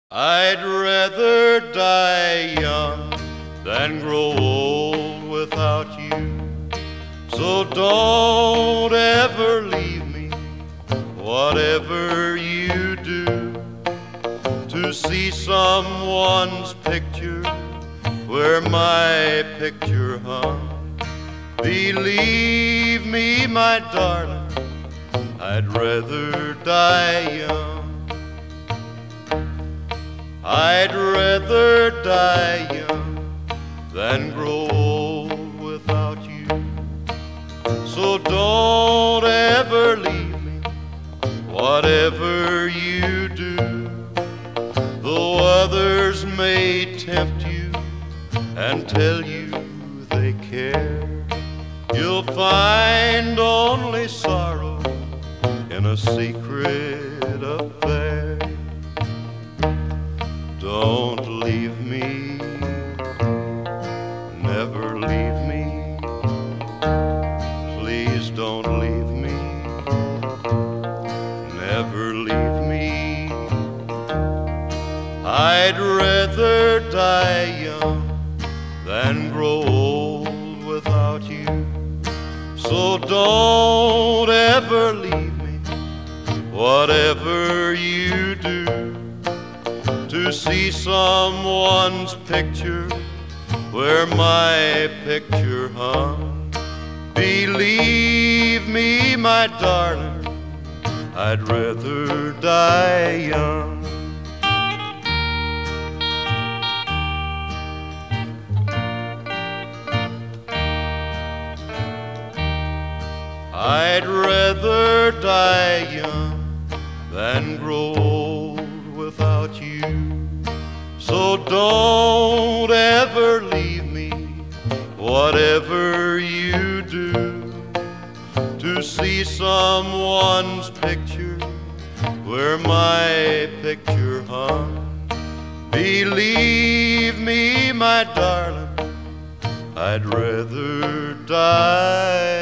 I'd rather die young than grow old without you. So don't ever leave me, whatever you do. To see someone's picture where my picture hung. Believe me, my darling, I'd rather die young. I'd rather die young than grow old without you. So don't ever leave me, whatever you do. Though others may tempt you and tell you they care, you'll find only sorrow in a secret affair. Don't leave me, never leave me. Please don't leave me, never leave me. I'd rather die young than grow old without you. So don't ever leave me, whatever you do. To see someone's picture where my picture hung. Believe me, my darling, I'd rather die young. I'd rather die young than grow old without you. So don't ever leave me, whatever you do. To see someone's picture where my picture hung. Believe me, my darling, I'd rather die